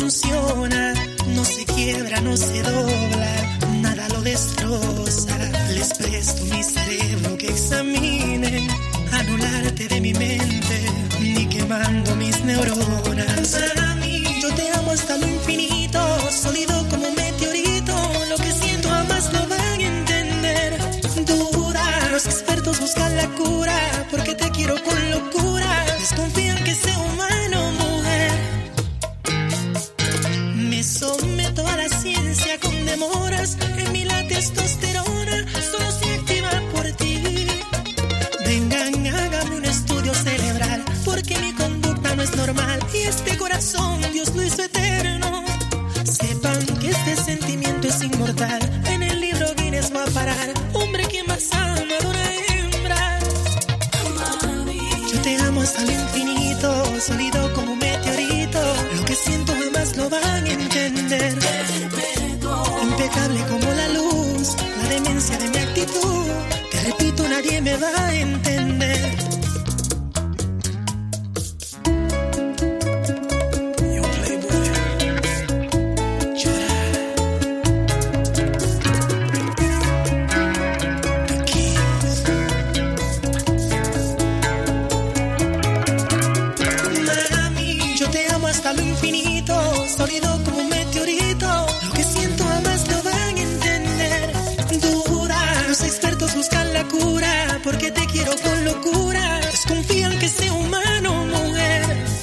funciona, no se quiebra, no se dobla, nada lo destroza. Les presto mi cerebro que examinen, anularte de mi mente, ni quemando mis neuronas. Para mí, yo te amo hasta lo infinito, sólido como un meteorito, lo que siento jamás lo van a entender. Duda, los expertos buscan la cura, porque te quiero con locura, desconfían que sea humano, mujer. Me someto a la ciencia con demoras, en mí la testosterona solo se activa por ti. Vengan, hágame un estudio cerebral, porque mi conducta no es normal, y este corazón Dios lo hizo eterno. Sepan que este sentimiento es inmortal, en el libro Guinness va a parar. Hombre que más ama de una hembra. Yo te amo hasta lo infinito, sólido como un meteorito, lo que siento jamás lo van a entender. Impecable como la luz, la demencia de mi actitud, te repito, nadie me va a entender. Hasta lo infinito, sólido como un meteorito, lo que siento jamás lo van a entender. Duda, los expertos buscan la cura, porque te quiero con locura, desconfían que sea humano, mujer.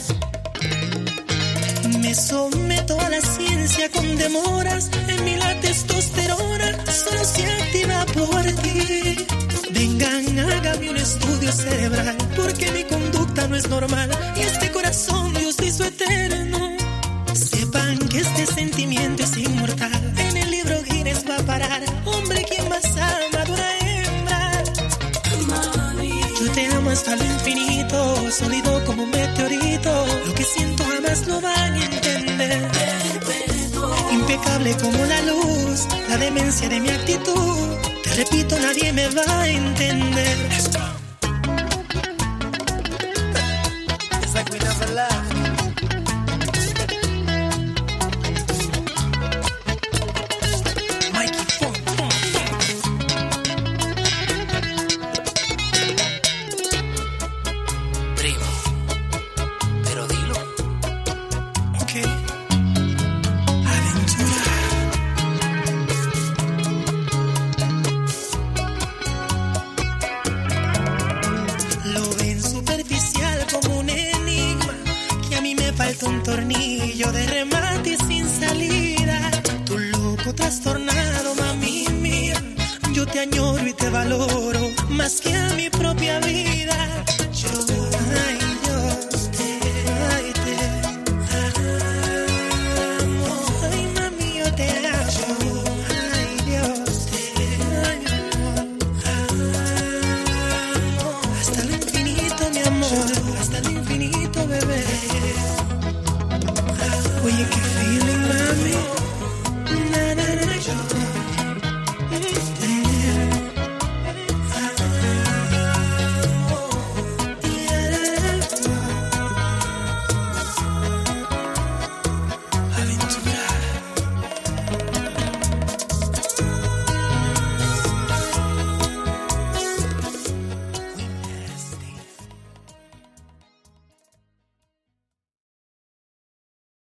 Me someto a la ciencia con demoras, en mí la testosterona solo se activa por ti. Vengan, hágame un estudio cerebral, porque mi conducta no es normal, y este corazón Dios hizo eterno. Sepan que este sentimiento es inmortal, en el libro Guinness va a parar. Hombre, ¿quién más ama de una hembra? Yo te amo hasta lo infinito, sólido como un meteorito, lo que siento jamás lo van a entender. Impecable como la luz, la demencia de mi actitud, te repito, nadie me va a entender. It's like we never left. Mikey Funk. Primo, pero dilo. Ok. Aventura. Lo ven superficial como un enigma, que a mí me falta un tornillo de remate sin salida. Tu loco trastornado, mami mía, yo te añoro y te valoro más que a mi propia vida. Yo, ay, Dios, ay, te amo. Ay, mami, yo te amo. Ay, Dios, te amo. Hasta lo infinito, mi amor, hasta lo infinito, bebé. Oye, qué